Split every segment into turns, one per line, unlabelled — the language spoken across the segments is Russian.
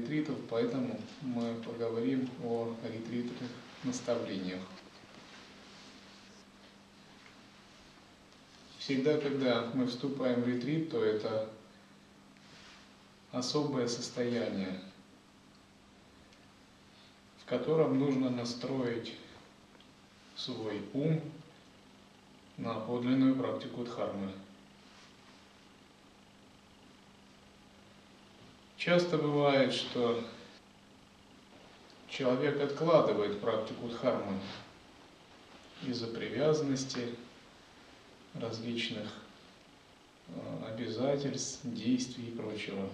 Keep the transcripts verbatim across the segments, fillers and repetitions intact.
ретритов, поэтому мы поговорим о ретритных наставлениях. Всегда, когда мы вступаем в ретрит, то это особое состояние, в котором нужно настроить свой ум на подлинную практику дхармы. Часто бывает, что человек откладывает практику дхармы из-за привязанности, различных обязательств, действий и прочего.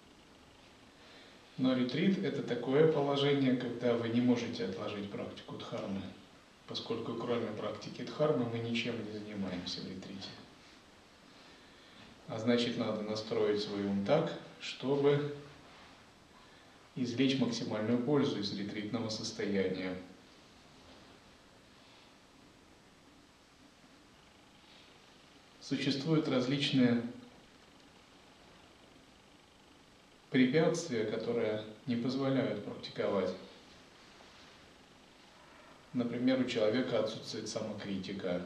Но ретрит – это такое положение, когда вы не можете отложить практику дхармы, поскольку кроме практики дхармы мы ничем не занимаемся в ретрите. А значит, надо настроить свой ум так, чтобы извлечь максимальную пользу из ретритного состояния. Существуют различные препятствия, которые не позволяют практиковать. Например, у человека отсутствует самокритика.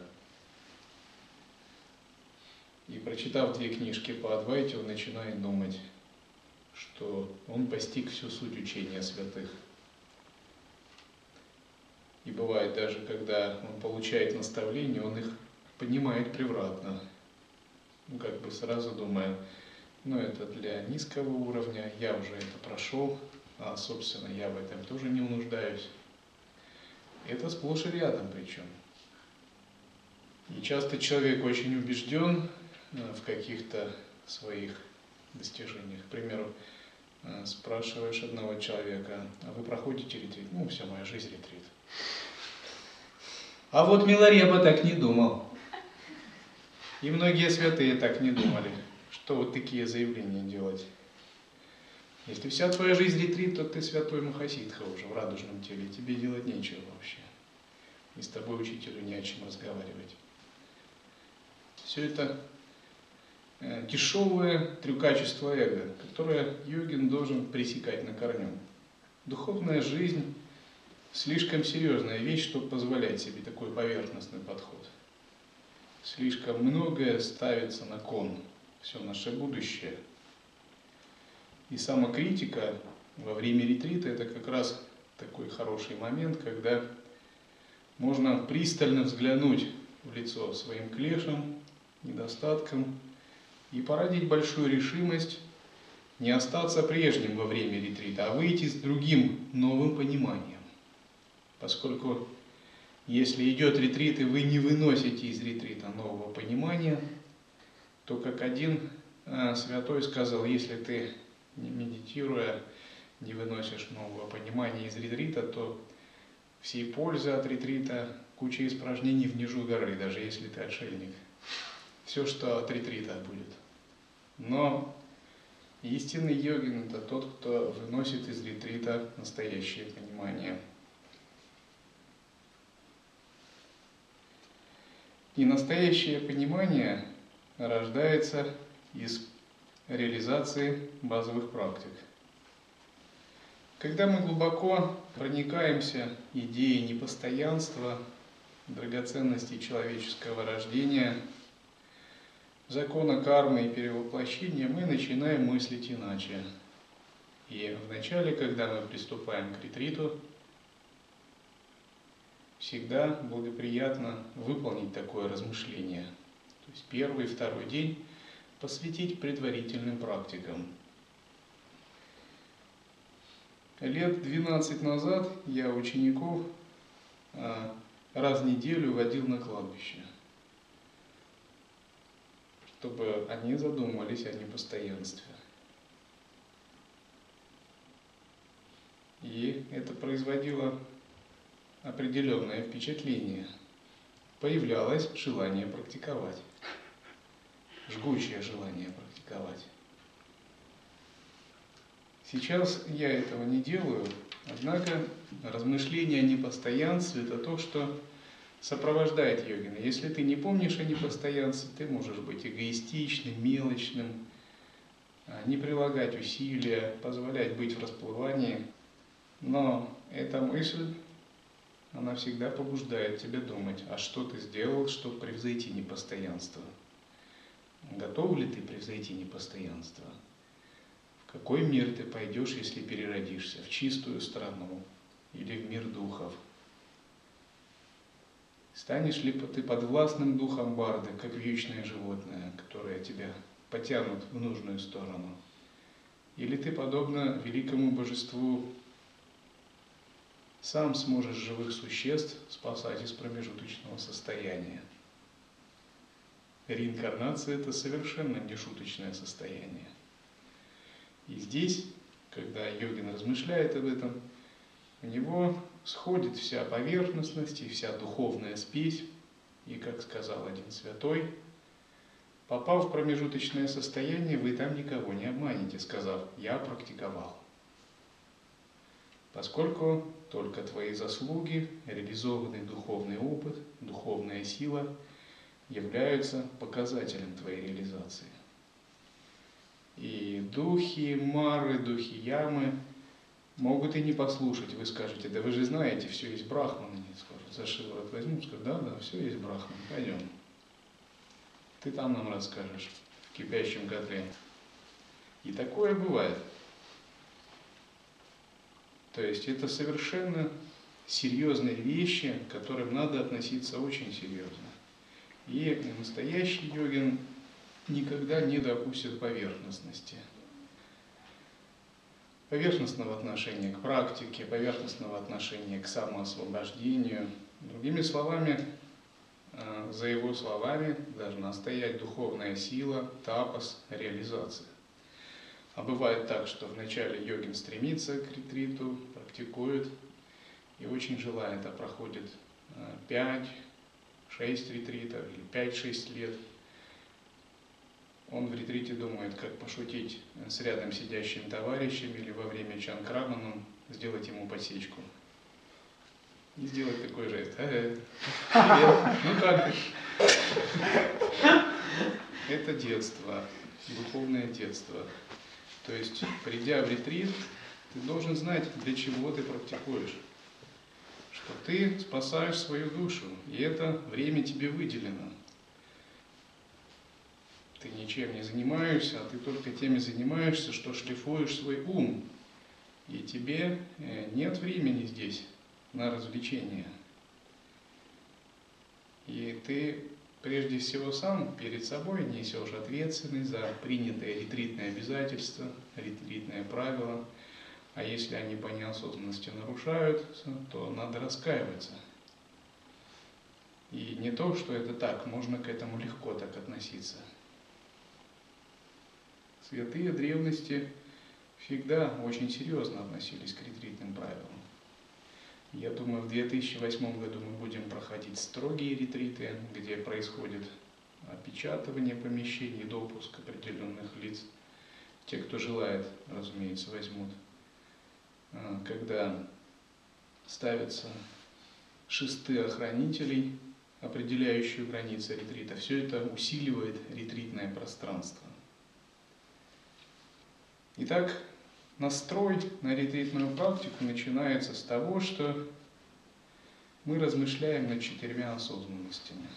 И прочитав две книжки по Адвайте, он начинает думать, что он постиг всю суть учения святых. И бывает даже, когда он получает наставления, он их понимает превратно. Ну, как бы сразу думая, ну это для низкого уровня, я уже это прошел, а собственно я в этом тоже не нуждаюсь. Это сплошь и рядом причем. И часто человек очень убежден в каких-то своих достижениях. К примеру, спрашиваешь одного человека, а вы проходите ретрит? Ну, вся моя жизнь ретрит. А вот Милареба так не думал. И многие святые так не думали, что вот такие заявления делать. Если вся твоя жизнь ретрит, то ты святой Махасидха уже в радужном теле, тебе делать нечего вообще. И с тобой учителю не о чем разговаривать. Все это дешевое трюкачество эго, которое йогин должен пресекать на корню. Духовная жизнь слишком серьезная вещь, чтобы позволять себе такой поверхностный подход. Слишком многое ставится на кон, все наше будущее. И самокритика во время ретрита – это как раз такой хороший момент, когда можно пристально взглянуть в лицо своим клешам, недостаткам и породить большую решимость не остаться прежним во время ретрита, а выйти с другим новым пониманием. Поскольку если идет ретрит, и вы не выносите из ретрита нового понимания, то, как один э, святой сказал, если ты, не медитируя, не выносишь нового понимания из ретрита, то всей пользы от ретрита куча испражнений внизу горы, даже если ты отшельник. Все, что от ретрита будет. Но истинный йогин – это тот, кто выносит из ретрита настоящее понимание. И настоящее понимание рождается из реализации базовых практик. Когда мы глубоко проникаемся идеей непостоянства, драгоценности человеческого рождения, закона кармы и перевоплощения, мы начинаем мыслить иначе. И вначале, когда мы приступаем к ретриту, всегда благоприятно выполнить такое размышление. То есть первый и второй день посвятить предварительным практикам. Лет двенадцать назад я учеников раз в неделю водил на кладбище, чтобы они задумались о непостоянстве. И это производило определенное впечатление. Появлялось желание практиковать. Жгучее желание практиковать. Сейчас я этого не делаю, однако размышление о непостоянстве – это то, что сопровождает йогина. Если ты не помнишь о непостоянстве, ты можешь быть эгоистичным, мелочным, не прилагать усилия, позволять быть в расплывании. Но эта мысль, она всегда побуждает тебя думать, а что ты сделал, чтобы превзойти непостоянство? Готов ли ты превзойти непостоянство? В какой мир ты пойдешь, если переродишься? В чистую страну или в мир духов? Станешь ли ты подвластным духом Барды, как вьючное животное, которое тебя потянут в нужную сторону? Или ты, подобно великому божеству, сам сможешь живых существ спасать из промежуточного состояния? Реинкарнация – это совершенно не шуточное состояние. И здесь, когда йогин размышляет об этом, у него сходит вся поверхностность и вся духовная спесь. И, как сказал один святой, попав в промежуточное состояние, вы там никого не обманете, сказав «я практиковал». Поскольку только твои заслуги, реализованный духовный опыт, духовная сила являются показателем твоей реализации. И духи Мары, духи Ямы могут и не послушать. Вы скажете, да вы же знаете, все есть Брахман. Они скажут, за шиворот возьмут, скажут, да, да, все есть Брахман, пойдем. Ты там нам расскажешь, в кипящем котле. И такое бывает. То есть это совершенно серьезные вещи, к которым надо относиться очень серьезно. И настоящий йогин никогда не допустит поверхностности. Поверхностного отношения к практике, поверхностного отношения к самоосвобождению. Другими словами, за его словами должна стоять духовная сила, тапас, реализация. А бывает так, что вначале йогин стремится к ретриту, практикует и очень желает, а проходит пять-шесть ретритов или пять-шесть лет. Он в ретрите думает, как пошутить с рядом сидящим товарищем или во время чанкраманом сделать ему подсечку. И сделать такой жест. Привет, ну как ты? Это детство, духовное детство. То есть, придя в ретрит, ты должен знать, для чего ты практикуешь. Что ты спасаешь свою душу, и это время тебе выделено. Ты ничем не занимаешься, а ты только теми занимаешься, что шлифуешь свой ум. И тебе нет времени здесь на развлечения. И ты прежде всего сам перед собой несешь ответственность за принятые ретритные обязательства, ретритные правила. А если они по неосознанности нарушаются, то надо раскаиваться. И не то, что это так, можно к этому легко так относиться. Святые древности всегда очень серьезно относились к ретритным правилам. Я думаю, в две тысячи восьмом году мы будем проходить строгие ретриты, где происходит опечатывание помещений, допуск определенных лиц. Те, кто желает, разумеется, возьмут. Когда ставятся шесты охранителей, определяющие границы ретрита, все это усиливает ретритное пространство. Итак, настрой на ретритную практику начинается с того, что мы размышляем над четырьмя осознанностями.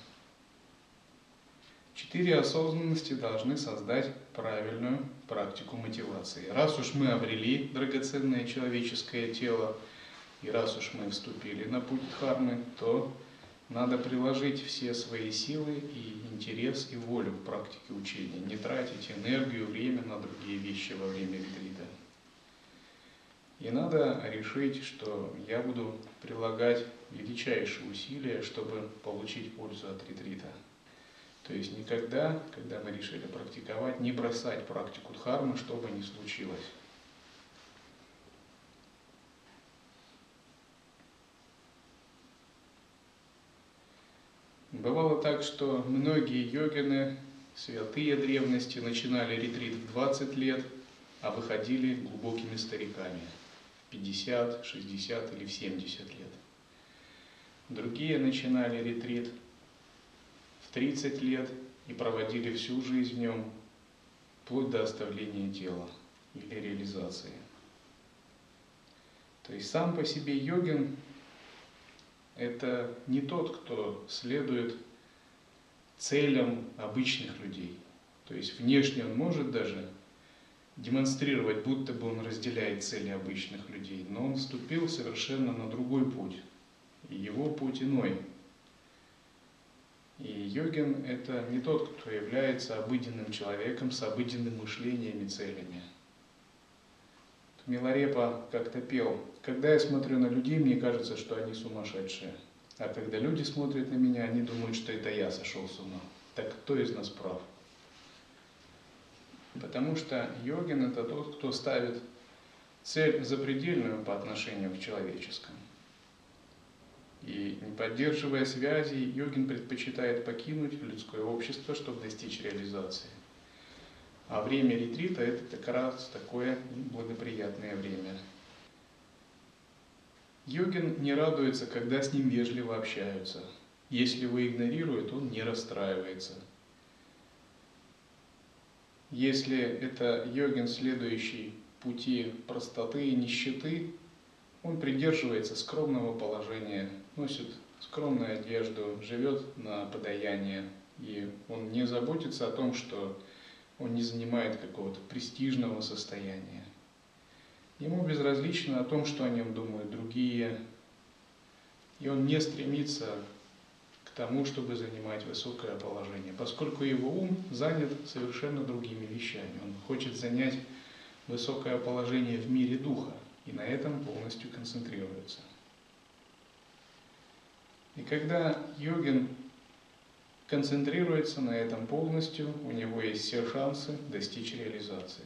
Четыре осознанности должны создать правильную практику мотивации. Раз уж мы обрели драгоценное человеческое тело, и раз уж мы вступили на путь дхармы, то надо приложить все свои силы и интерес и волю к практике учения, не тратить энергию, время на другие вещи во время ретрита. И надо решить, что я буду прилагать величайшие усилия, чтобы получить пользу от ретрита. То есть никогда, когда мы решили практиковать, не бросать практику дхармы, что бы ни случилось. Бывало так, что многие йогины, святые древности, начинали ретрит в двадцать лет, а выходили глубокими стариками в пятьдесят, шестьдесят или в семьдесят лет. Другие начинали ретрит в тридцать лет и проводили всю жизнь в нем, вплоть до оставления тела или реализации. То есть сам по себе йогин – это не тот, кто следует целям обычных людей. То есть внешне он может даже демонстрировать, будто бы он разделяет цели обычных людей, но он вступил совершенно на другой путь, и его путь иной. И йогин – это не тот, кто является обыденным человеком с обыденным мышлением и целями. Миларепа как-то пел: «Когда я смотрю на людей, мне кажется, что они сумасшедшие. А когда люди смотрят на меня, они думают, что это я сошел с ума. Так кто из нас прав?» Потому что йогин – это тот, кто ставит цель запредельную по отношению к человеческому. И не поддерживая связи, йогин предпочитает покинуть людское общество, чтобы достичь реализации. А время ретрита – это как раз такое благоприятное время. Йогин не радуется, когда с ним вежливо общаются. Если его игнорируют, он не расстраивается. Если это йогин, следующий пути простоты и нищеты, он придерживается скромного положения, носит скромную одежду, живет на подаяние, и он не заботится о том, что он не занимает какого-то престижного состояния. Ему безразлично о том, что о нем думают другие, и он не стремится к тому, чтобы занимать высокое положение, поскольку его ум занят совершенно другими вещами. Он хочет занять высокое положение в мире духа, и на этом полностью концентрируется. И когда йогин концентрируется на этом полностью, у него есть все шансы достичь реализации.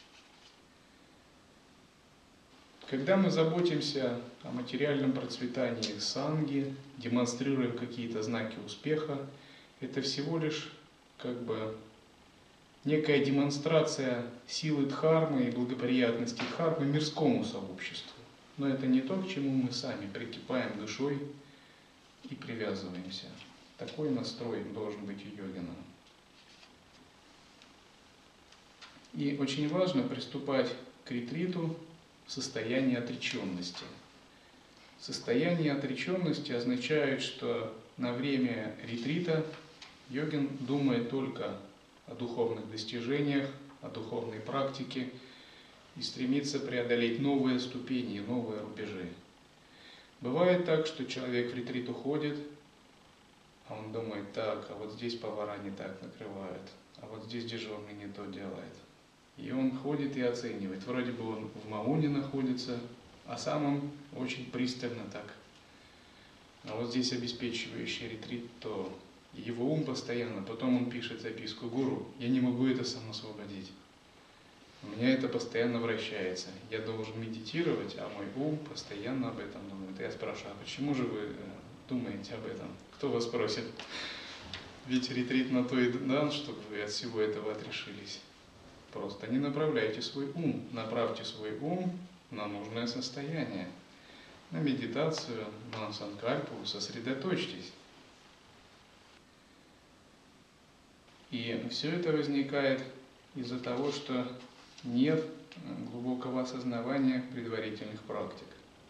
Когда мы заботимся о материальном процветании санги, демонстрируем какие-то знаки успеха, это всего лишь как бы некая демонстрация силы дхармы и благоприятности дхармы мирскому сообществу. Но это не то, к чему мы сами прикипаем душой и привязываемся. Такой настрой должен быть у йогина. И очень важно приступать к ретриту в состоянии отреченности. Состояние отреченности означает, что на время ретрита йогин думает только о духовных достижениях, о духовной практике и стремится преодолеть новые ступени, новые рубежи. Бывает так, что человек в ретрит уходит, а он думает: так, а вот здесь повара не так накрывают, а вот здесь дежурный не то делает. И он ходит и оценивает. Вроде бы он в мауне находится, а сам он очень пристально так. А вот здесь обеспечивающий ретрит, то его ум постоянно, потом он пишет записку: гуру, я не могу это сам освободить. У меня это постоянно вращается. Я должен медитировать, а мой ум постоянно об этом думает. Я спрашиваю: а почему же вы думаете об этом? Кто вас просит? Ведь ретрит на то и дан, чтобы вы от всего этого отрешились. Просто не направляйте свой ум, направьте свой ум на нужное состояние, на медитацию, на санкальпу, сосредоточьтесь. И все это возникает из-за того, что нет глубокого осознавания предварительных практик.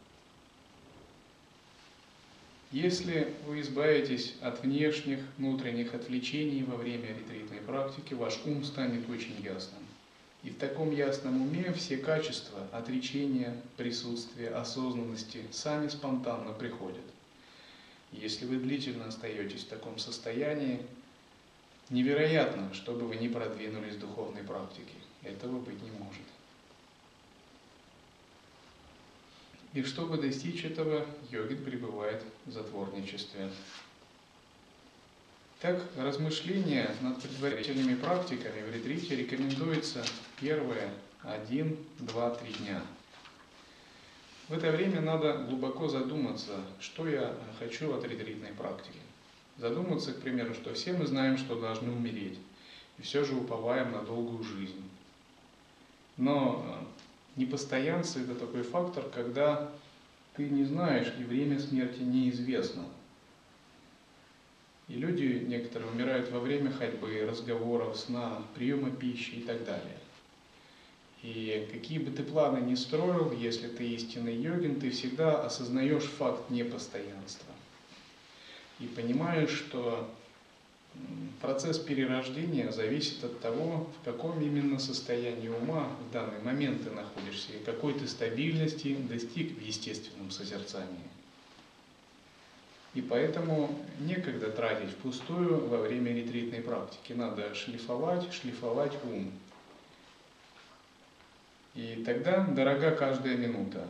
Если вы избавитесь от внешних, внутренних отвлечений во время ретритной практики, ваш ум станет очень ясным. И в таком ясном уме все качества отречения, присутствия, осознанности сами спонтанно приходят. Если вы длительно остаетесь в таком состоянии, невероятно, чтобы вы не продвинулись в духовной практике. Этого быть не может. И чтобы достичь этого, йогин пребывает в затворничестве. Так, размышления над предварительными практиками в ретрите рекомендуется первые один, два, три дня. В это время надо глубоко задуматься, что я хочу от ретритной практики. Задуматься, к примеру, что все мы знаем, что должны умереть, и все же уповаем на долгую жизнь. Но непостоянство – это такой фактор, когда ты не знаешь, и время смерти неизвестно. И люди некоторые умирают во время ходьбы, разговоров, сна, приема пищи и так далее. И какие бы ты планы ни строил, если ты истинный йогин, ты всегда осознаешь факт непостоянства. И понимаешь, что процесс перерождения зависит от того, в каком именно состоянии ума в данный момент ты находишься и какой ты стабильности достиг в естественном созерцании. И поэтому некогда тратить впустую во время ретритной практики. Надо шлифовать, шлифовать ум. И тогда дорога каждая минута.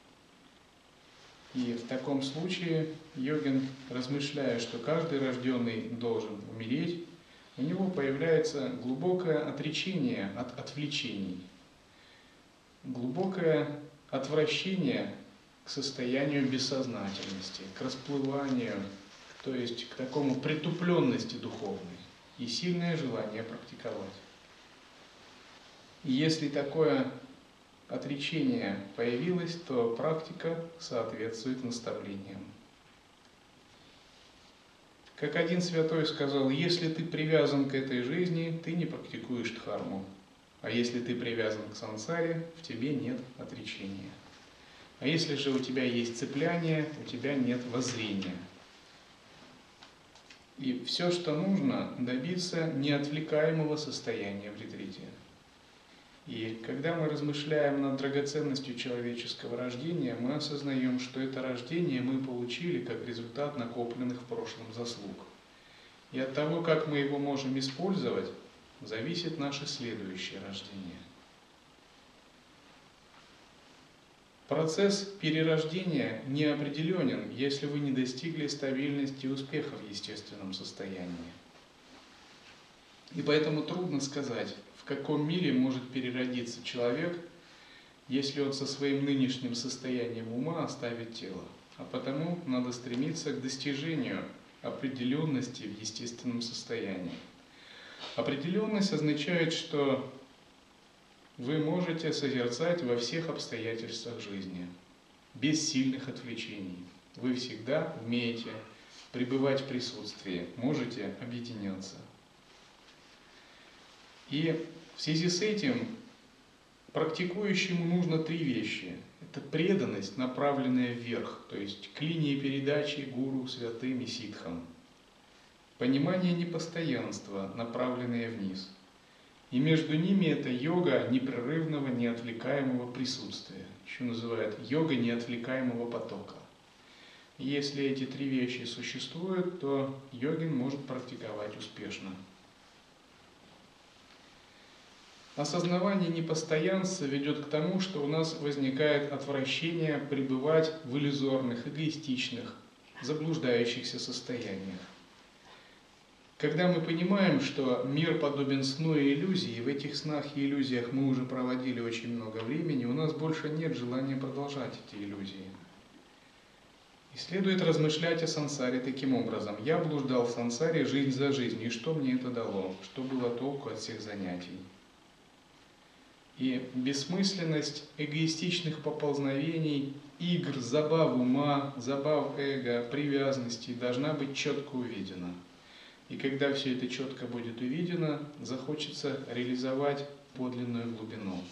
И в таком случае йогин, размышляя, что каждый рожденный должен умереть, у него появляется глубокое отречение от отвлечений, глубокое отвращение к состоянию бессознательности, к расплыванию, то есть к такому притупленности духовной и сильное желание практиковать. И если такое отречение появилось, то практика соответствует наставлениям. Как один святой сказал, если ты привязан к этой жизни, ты не практикуешь дхарму. А если ты привязан к сансаре, в тебе нет отречения. А если же у тебя есть цепляние, у тебя нет воззрения. И все, что нужно, добиться неотвлекаемого состояния в ретрите. И когда мы размышляем над драгоценностью человеческого рождения, мы осознаем, что это рождение мы получили как результат накопленных в прошлом заслуг. И от того, как мы его можем использовать, зависит наше следующее рождение. Процесс перерождения неопределенен, если вы не достигли стабильности и успеха в естественном состоянии. И поэтому трудно сказать, в каком мире может переродиться человек, если он со своим нынешним состоянием ума оставит тело. А потому надо стремиться к достижению определенности в естественном состоянии. Определенность означает, что вы можете созерцать во всех обстоятельствах жизни, без сильных отвлечений. Вы всегда умеете пребывать в присутствии, можете объединяться. И в связи с этим практикующему нужно три вещи. Это преданность, направленная вверх, то есть к линии передачи гуру, святым и ситхам. Понимание непостоянства, направленное вниз. И между ними это йога непрерывного, неотвлекаемого присутствия. Еще называют йога неотвлекаемого потока. И если эти три вещи существуют, то йогин может практиковать успешно. Осознавание непостоянства ведет к тому, что у нас возникает отвращение пребывать в иллюзорных, эгоистичных, заблуждающихся состояниях. Когда мы понимаем, что мир подобен сну и иллюзии, и в этих снах и иллюзиях мы уже проводили очень много времени, у нас больше нет желания продолжать эти иллюзии. И следует размышлять о сансаре таким образом. Я блуждал в сансаре жизнь за жизнью, и что мне это дало? Что было толку от всех занятий? И бессмысленность эгоистичных поползновений, игр, забав ума, забав эго, привязанностей должна быть четко увидена. И когда все это четко будет увидено, захочется реализовать подлинную глубину.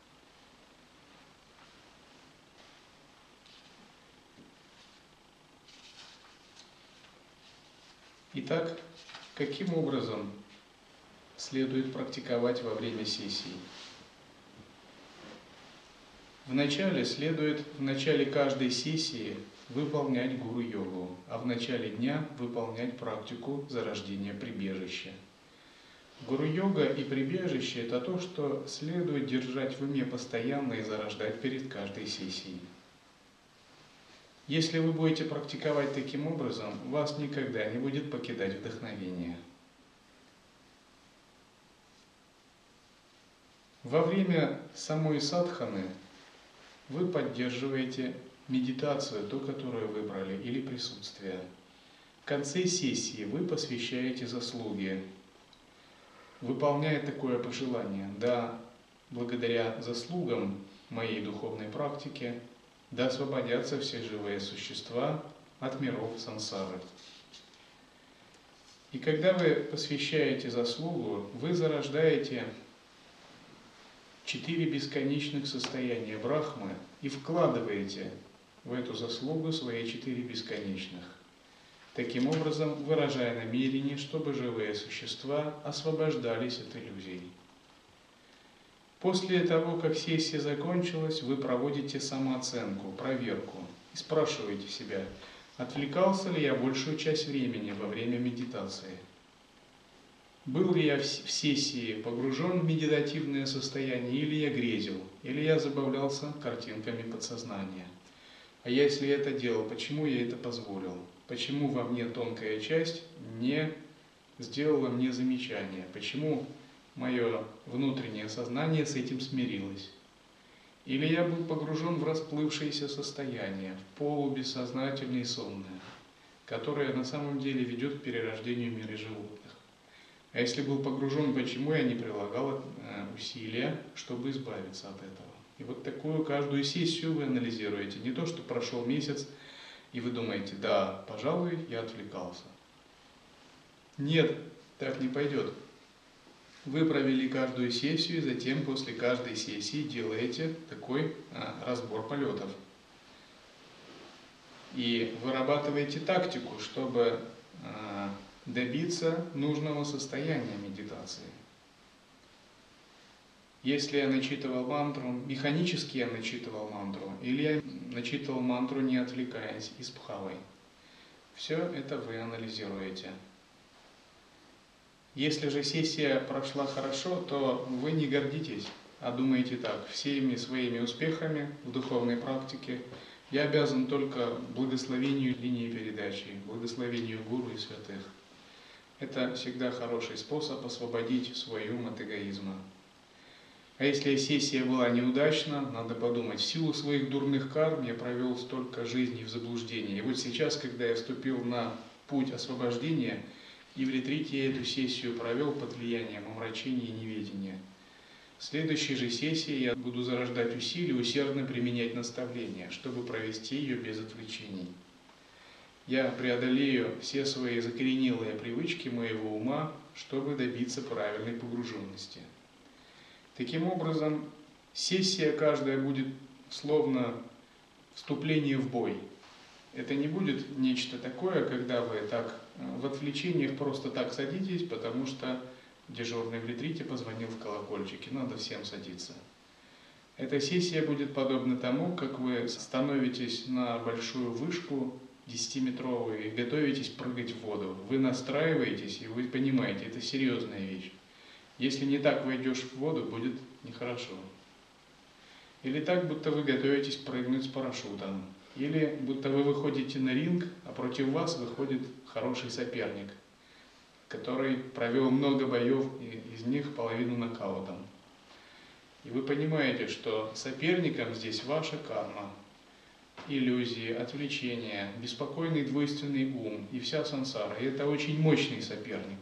Итак, каким образом следует практиковать во время сессии? Вначале следует в начале каждой сессии выполнять гуру-йогу, а в начале дня выполнять практику зарождения прибежища. Гуру-йога и прибежище – это то, что следует держать в уме постоянно и зарождать перед каждой сессией. Если вы будете практиковать таким образом, вас никогда не будет покидать вдохновение. Во время самой садханы вы поддерживаете медитацию, ту, которую выбрали, или присутствие. В конце сессии вы посвящаете заслуги, выполняя такое пожелание: да, благодаря заслугам моей духовной практики, да освободятся все живые существа от миров сансары. И когда вы посвящаете заслугу, вы зарождаете четыре бесконечных состояния Брахмы и вкладываете в эту заслугу свои четыре бесконечных. Таким образом, выражая намерение, чтобы живые существа освобождались от иллюзий. После того, как сессия закончилась, вы проводите самооценку, проверку и спрашиваете себя, отвлекался ли я большую часть времени во время медитации? Был ли я в сессии погружен в медитативное состояние, или я грезил, или я забавлялся картинками подсознания? А если я это делал, почему я это позволил? Почему во мне тонкая часть не сделала мне замечания? Почему мое внутреннее сознание с этим смирилось? Или я был погружен в расплывшееся состояние, в полубессознательное и сонное, которое на самом деле ведет к перерождению мира животных? А если был погружен, почему я не прилагал усилия, чтобы избавиться от этого? И вот такую каждую сессию вы анализируете. Не то, что прошел месяц, и вы думаете, да, пожалуй, я отвлекался. Нет, так не пойдет. Вы провели каждую сессию, и затем после каждой сессии делаете такой а, разбор полетов. И вырабатываете тактику, чтобы а, добиться нужного состояния медитации. Если я начитывал мантру, механически я начитывал мантру, или я начитывал мантру, не отвлекаясь, и с бхавой. Все это вы анализируете. Если же сессия прошла хорошо, то вы не гордитесь, а думаете так: всеми своими успехами в духовной практике я обязан только благословению линии передачи, благословению гуру и святых. Это всегда хороший способ освободить свой ум от эгоизма. А если сессия была неудачна, надо подумать, в силу своих дурных карм я провел столько жизней в заблуждении. И вот сейчас, когда я вступил на путь освобождения, и в ретрите я эту сессию провел под влиянием омрачения и неведения. В следующей же сессии я буду зарождать усилия, усердно применять наставления, чтобы провести ее без отвлечений. Я преодолею все свои закоренелые привычки моего ума, чтобы добиться правильной погруженности. Таким образом, сессия каждая будет словно вступление в бой. Это не будет нечто такое, когда вы так в отвлечениях просто так садитесь, потому что дежурный в ретрите позвонил в колокольчик, и надо всем садиться. Эта сессия будет подобна тому, как вы становитесь на большую вышку десятиметровую и готовитесь прыгать в воду. Вы настраиваетесь, и вы понимаете, это серьезная вещь. Если не так войдешь в воду, будет нехорошо. Или так, будто вы готовитесь прыгнуть с парашютом. Или будто вы выходите на ринг, а против вас выходит хороший соперник, который провел много боев, и из них половину нокаутом. И вы понимаете, что соперником здесь ваша карма, иллюзии, отвлечения, беспокойный двойственный ум и вся сансара. И это очень мощный соперник.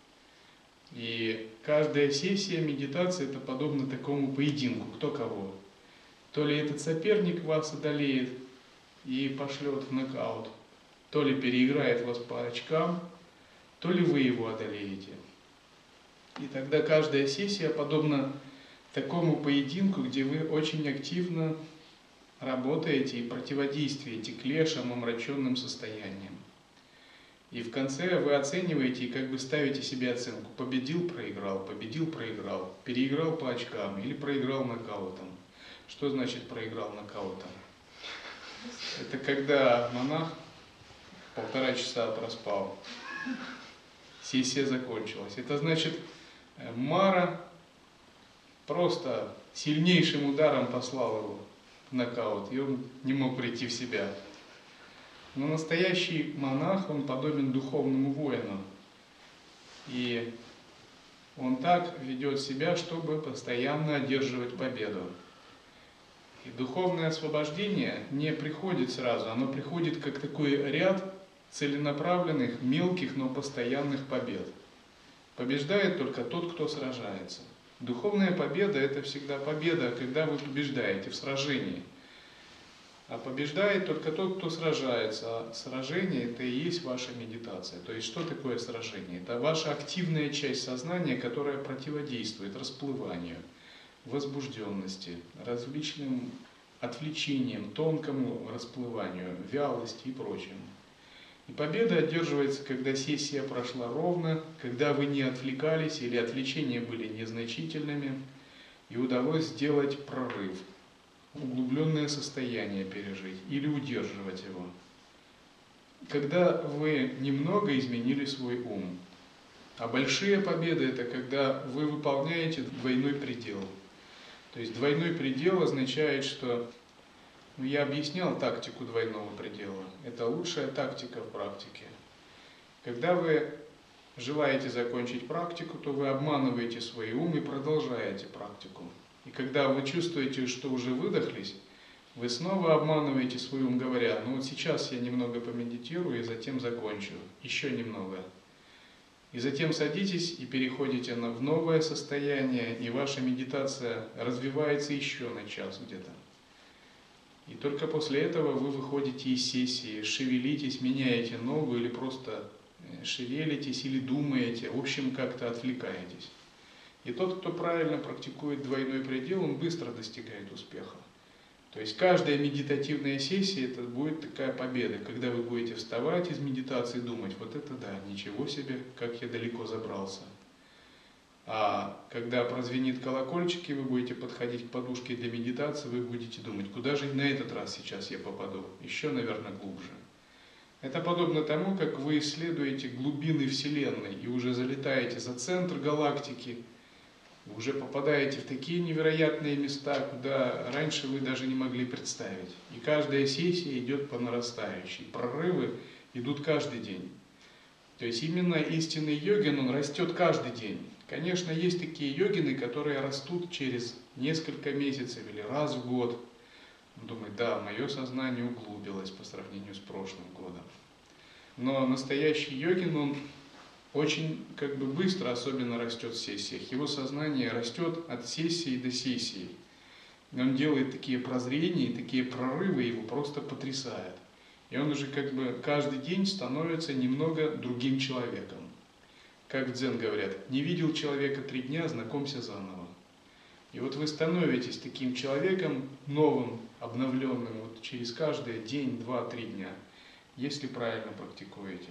И каждая сессия медитации – это подобно такому поединку, кто кого. То ли этот соперник вас одолеет и пошлет в нокаут, то ли переиграет вас по очкам, то ли вы его одолеете. И тогда каждая сессия подобна такому поединку, где вы очень активно работаете и противодействуете клешам, омраченным состояниям. И в конце вы оцениваете и как бы ставите себе оценку: победил, проиграл, победил, проиграл, переиграл по очкам или проиграл нокаутом. Что значит проиграл нокаутом? Это когда монах полтора часа проспал, сессия закончилась. Это значит, Мара просто сильнейшим ударом послал его в нокаут, и он не мог прийти в себя. Но настоящий монах, он подобен духовному воину. И он так ведет себя, чтобы постоянно одерживать победу. И духовное освобождение не приходит сразу, оно приходит как такой ряд целенаправленных, мелких, но постоянных побед. Побеждает только тот, кто сражается. Духовная победа – это всегда победа, когда вы побеждаете в сражении. А побеждает только тот, кто сражается. А сражение – это и есть ваша медитация. То есть, что такое сражение? Это ваша активная часть сознания, которая противодействует расплыванию, возбужденности, различным отвлечениям, тонкому расплыванию, вялости и прочему. И победа одерживается, когда сессия прошла ровно, когда вы не отвлекались или отвлечения были незначительными, и удалось сделать прорыв, углубленное состояние пережить или удерживать его. Когда вы немного изменили свой ум. А большие победы – это когда вы выполняете двойной предел. То есть двойной предел означает, что, ну, я объяснял тактику двойного предела. Это лучшая тактика в практике. Когда вы желаете закончить практику, то вы обманываете свой ум и продолжаете практику. И когда вы чувствуете, что уже выдохлись, вы снова обманываете свой ум, говоря: ну вот сейчас я немного помедитирую и затем закончу, еще немного. И затем садитесь и переходите в новое состояние, и ваша медитация развивается еще на час где-то. И только после этого вы выходите из сессии, шевелитесь, меняете ногу или просто шевелитесь или думаете, в общем, как-то отвлекаетесь. И тот, кто правильно практикует двойной предел, он быстро достигает успеха. То есть каждая медитативная сессия – это будет такая победа, когда вы будете вставать из медитации и думать: вот это да, ничего себе, как я далеко забрался. А когда прозвенит колокольчик, и вы будете подходить к подушке для медитации, вы будете думать: куда же на этот раз сейчас я попаду? Еще, наверное, глубже. Это подобно тому, как вы исследуете глубины Вселенной и уже залетаете за центр галактики, вы уже попадаете в такие невероятные места, куда раньше вы даже не могли представить. И каждая сессия идет по нарастающей. Прорывы идут каждый день. То есть именно истинный йогин, он растет каждый день. Конечно, есть такие йогины, которые растут через несколько месяцев или раз в год. Он думает: да, мое сознание углубилось по сравнению с прошлым годом. Но настоящий йогин, он очень как бы быстро особенно растет в сессиях. Его сознание растет от сессии до сессии. И он делает такие прозрения, такие прорывы, его просто потрясает. И он уже как бы каждый день становится немного другим человеком. Как в дзен говорят: не видел человека три дня, знакомься заново. И вот вы становитесь таким человеком новым, обновленным вот через каждый день, два, три дня, если правильно практикуете.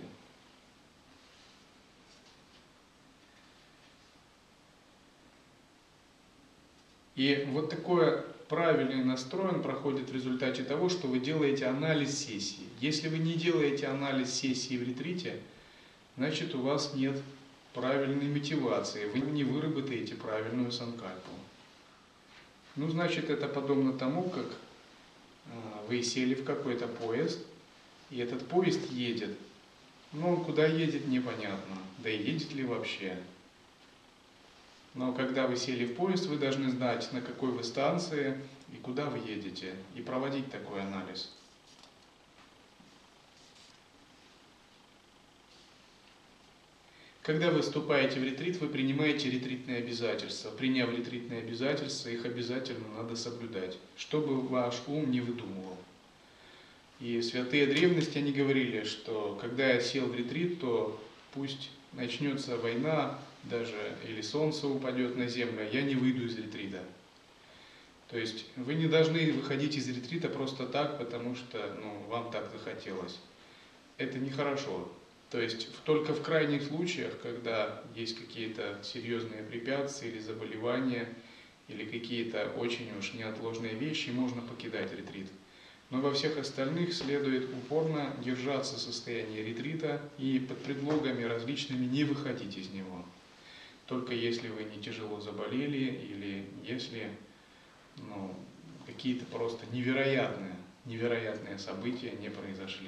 И вот такой правильный настрой он проходит в результате того, что вы делаете анализ сессии. Если вы не делаете анализ сессии в ретрите, значит, у вас нет правильной мотивации, вы не выработаете правильную санкальпу. Ну, значит, это подобно тому, как вы сели в какой-то поезд, и этот поезд едет. Но он куда едет, непонятно, да и едет ли вообще. Но когда вы сели в поезд, вы должны знать, на какой вы станции и куда вы едете, и проводить такой анализ. Когда вы вступаете в ретрит, вы принимаете ретритные обязательства. Приняв ретритные обязательства, их обязательно надо соблюдать, чтобы ваш ум не выдумывал. И святые древности, они говорили, что когда я сел в ретрит, то пусть начнется война, даже или солнце упадет на землю, я не выйду из ретрита. То есть вы не должны выходить из ретрита просто так, потому что ну, вам так захотелось. Это нехорошо. То есть только в крайних случаях, когда есть какие-то серьезные препятствия или заболевания, или какие-то очень уж неотложные вещи, можно покидать ретрит. Но во всех остальных следует упорно держаться в состоянии ретрита и под предлогами различными не выходить из него. Только если вы не тяжело заболели или если ну, какие-то просто невероятные, невероятные события не произошли.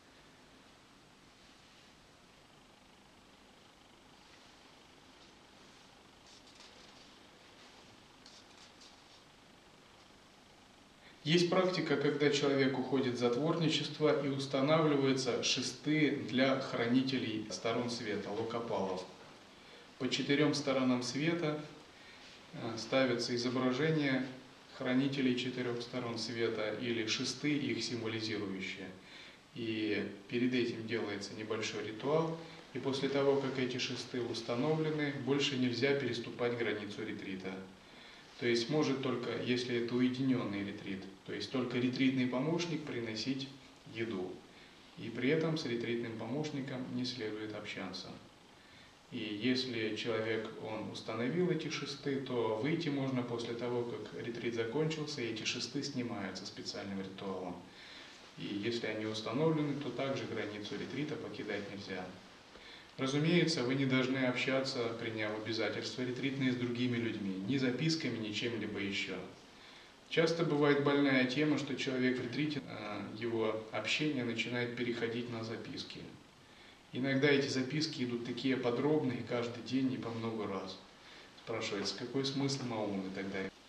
Есть практика, когда человек уходит в затворничество и устанавливаются шесты для хранителей сторон света, локопалов. По четырем сторонам света ставятся изображения хранителей четырех сторон света или шесты, их символизирующие. И перед этим делается небольшой ритуал, и после того, как эти шесты установлены, больше нельзя переступать границу ретрита. То есть может только, если это уединенный ретрит, то есть только ретритный помощник приносить еду. И при этом с ретритным помощником не следует общаться. И если человек, он установил эти шесты, то выйти можно после того, как ретрит закончился, и эти шесты снимаются специальным ритуалом. И если они установлены, то также границу ретрита покидать нельзя. Разумеется, вы не должны общаться, приняв обязательства ретритные, с другими людьми, ни записками, ни чем-либо еще. Часто бывает больная тема, что человек в ретрите, его общение начинает переходить на записки. Иногда эти записки идут такие подробные, каждый день и по много раз. Спрашивается, какой смысл маун и так далее.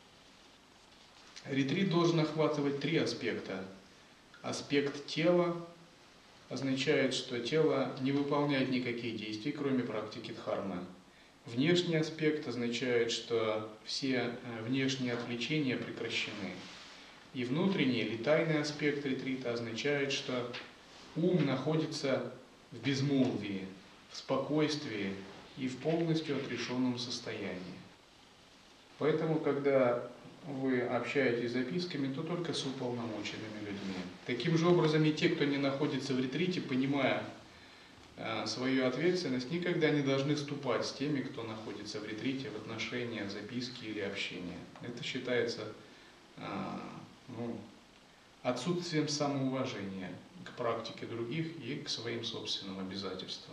Ретрит должен охватывать три аспекта. Аспект тела означает, что тело не выполняет никаких действий, кроме практики дхармы. Внешний аспект означает, что все внешние отвлечения прекращены. И внутренний или тайный аспект ретрита означает, что ум находится в безмолвии, в спокойствии и в полностью отрешенном состоянии. Поэтому, когда вы общаетесь записками, то только с уполномоченными людьми. Таким же образом и те, кто не находится в ретрите, понимая э, свою ответственность, никогда не должны вступать с теми, кто находится в ретрите, в отношения, записки или общения. Это считается э, ну, отсутствием самоуважения к практике других и к своим собственным обязательствам.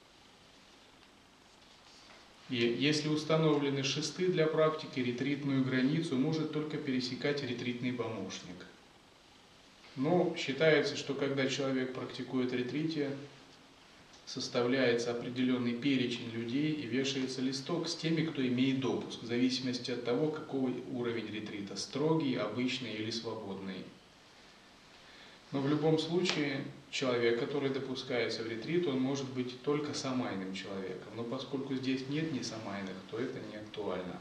И если установлены шесты для практики, ретритную границу может только пересекать ретритный помощник. Но считается, что когда человек практикует ретрите, составляется определенный перечень людей и вешается листок с теми, кто имеет допуск, в зависимости от того, какой уровень ретрита, строгий, обычный или свободный. Но в любом случае, человек, который допускается в ретрит, он может быть только самайным человеком. Но поскольку здесь нет ни самайных, то это не актуально.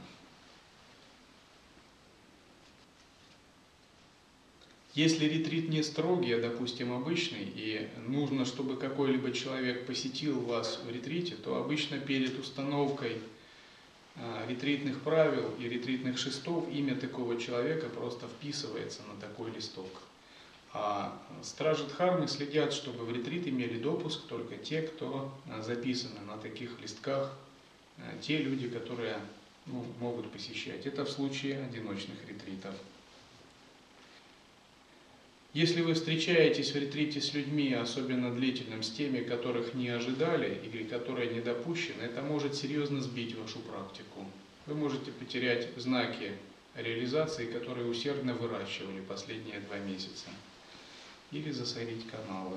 Если ретрит не строгий, а, допустим, обычный, и нужно, чтобы какой-либо человек посетил вас в ретрите, то обычно перед установкой а, ретритных правил и ретритных шестов имя такого человека просто вписывается на такой листок. А стражи дхармы следят, чтобы в ретрит имели допуск только те, кто записаны на таких листках, те люди, которые ну, могут посещать. Это в случае одиночных ретритов. Если вы встречаетесь в ретрите с людьми, особенно длительным, с теми, которых не ожидали или которые не допущены, это может серьезно сбить вашу практику. Вы можете потерять знаки реализации, которые усердно выращивали последние два месяца. Или засорить каналы.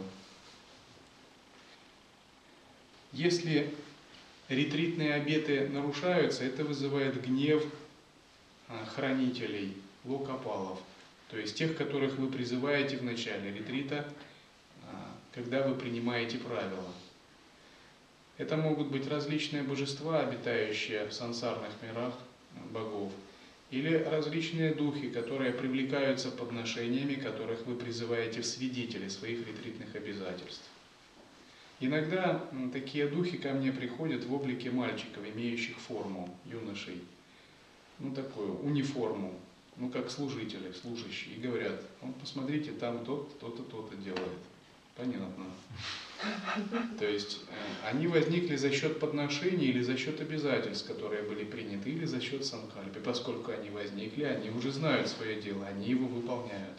Если ретритные обеты нарушаются, это вызывает гнев хранителей, локопалов, то есть тех, которых вы призываете в начале ретрита, когда вы принимаете правила. Это могут быть различные божества, обитающие в сансарных мирах богов, или различные духи, которые привлекаются подношениями, которых вы призываете в свидетели своих ретритных обязательств. Иногда такие духи ко мне приходят в облике мальчиков, имеющих форму, юношей, ну такую униформу, ну как служители, служащие, и говорят, вот посмотрите, там тот, то-то, то-то делает. Понятно. То есть э, они возникли за счет подношений или за счет обязательств, которые были приняты, или за счет санкальпы. Поскольку они возникли, они уже знают свое дело, они его выполняют.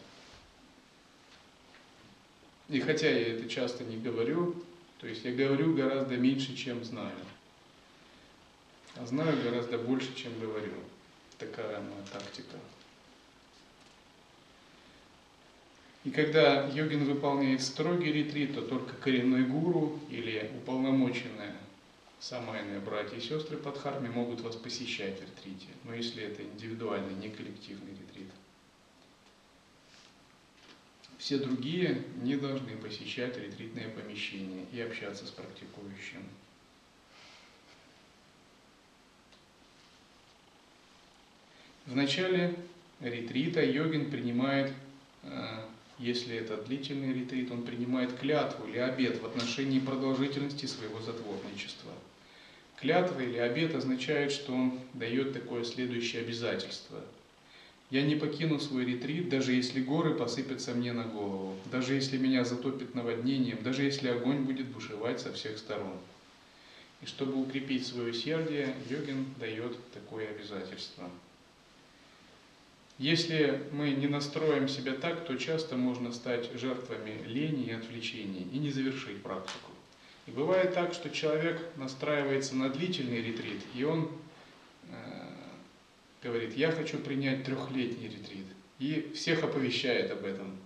И хотя я это часто не говорю, то есть я говорю гораздо меньше, чем знаю. А знаю гораздо больше, чем говорю. Такая моя тактика. И когда йогин выполняет строгий ретрит, то только коренной гуру или уполномоченные самайные братья и сестры по дхарме могут вас посещать в ретрите. Но если это индивидуальный, не коллективный ретрит. Все другие не должны посещать ретритные помещения и общаться с практикующим. Вначале ретрита йогин принимает, если это длительный ретрит, он принимает клятву или обет в отношении продолжительности своего затворничества. Клятва или обет означает, что он дает такое следующее обязательство. Я не покину свой ретрит, даже если горы посыпятся мне на голову, даже если меня затопит наводнением, даже если огонь будет бушевать со всех сторон. И чтобы укрепить свое усердие, йогин дает такое обязательство. Если мы не настроим себя так, то часто можно стать жертвами лени и отвлечений и не завершить практику. И бывает так, что человек настраивается на длительный ретрит, и он э, говорит, я хочу принять трехлетний ретрит, и всех оповещает об этом.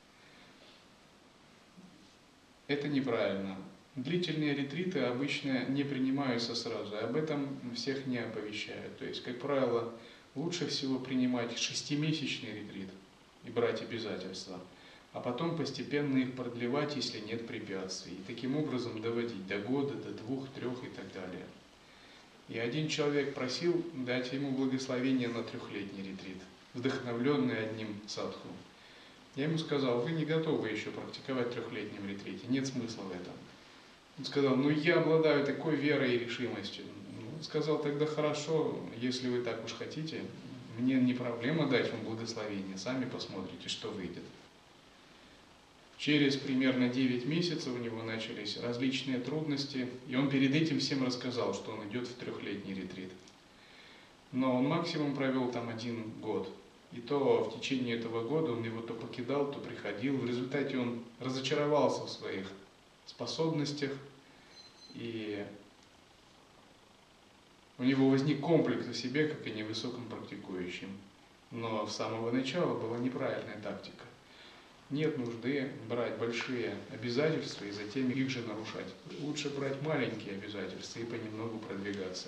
Это неправильно. Длительные ретриты обычно не принимаются сразу, и об этом всех не оповещают. То есть, как правило, лучше всего принимать шестимесячный ретрит и брать обязательства, а потом постепенно их продлевать, если нет препятствий. И таким образом доводить до года, до двух, трех и так далее. И один человек просил дать ему благословение на трехлетний ретрит, вдохновленный одним садху. Я ему сказал, вы не готовы еще практиковать в трехлетнем ретрите, нет смысла в этом. Он сказал, ну я обладаю такой верой и решимостью. Он сказал, тогда хорошо, если вы так уж хотите, мне не проблема дать вам благословение, сами посмотрите, что выйдет. Через примерно девять месяцев у него начались различные трудности, и он перед этим всем рассказал, что он идет в трехлетний ретрит. Но он максимум провел там один год. И то в течение этого года он его то покидал, то приходил. В результате он разочаровался в своих способностях, и у него возник комплекс о себе, как и невысоком практикующем. Но с самого начала была неправильная тактика. Нет нужды брать большие обязательства и затем их же нарушать. Лучше брать маленькие обязательства и понемногу продвигаться.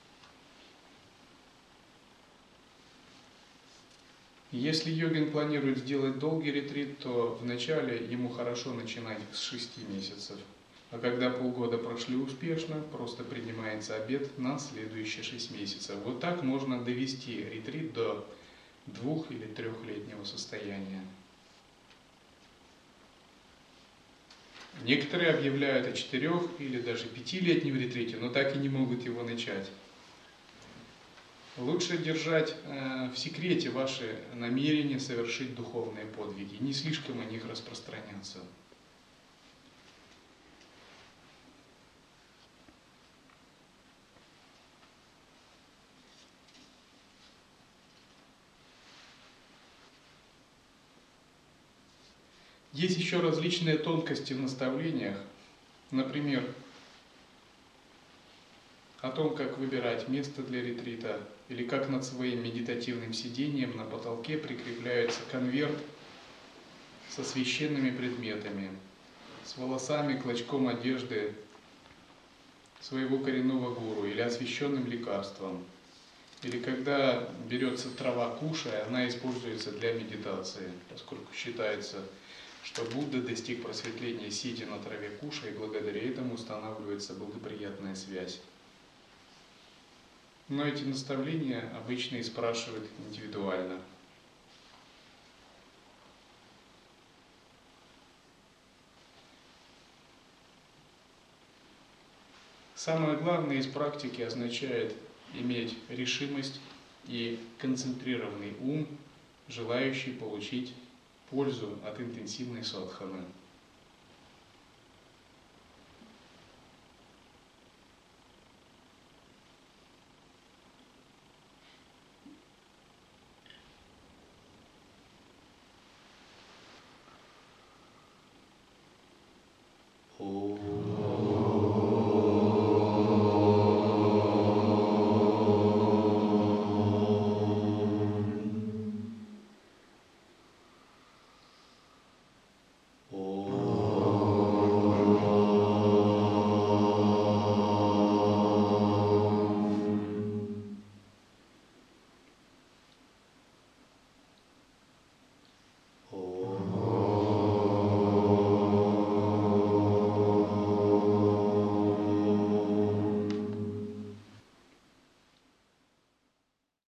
Если йогин планирует сделать долгий ретрит, то вначале ему хорошо начинать с шести месяцев. А когда полгода прошли успешно, просто принимается обет на следующие шесть месяцев. Вот так можно довести ретрит до двух- или трехлетнего состояния. Некоторые объявляют о четырех- или даже пятилетнем ретрите, но так и не могут его начать. Лучше держать э, в секрете ваши намерения совершить духовные подвиги, не слишком о них распространяться. Есть еще различные тонкости в наставлениях, например, о том, как выбирать место для ретрита, или как над своим медитативным сидением на потолке прикрепляется конверт со священными предметами, с волосами, клочком одежды своего коренного гуру или освященным лекарством. Или когда берется трава кушая, она используется для медитации, поскольку считается, что Будда достиг просветления сидя на траве кушая, и благодаря этому устанавливается благоприятная связь. Но эти наставления обычно и спрашивают индивидуально. Самое главное из практики означает иметь решимость и концентрированный ум, желающий получить пользу от интенсивной садханы. О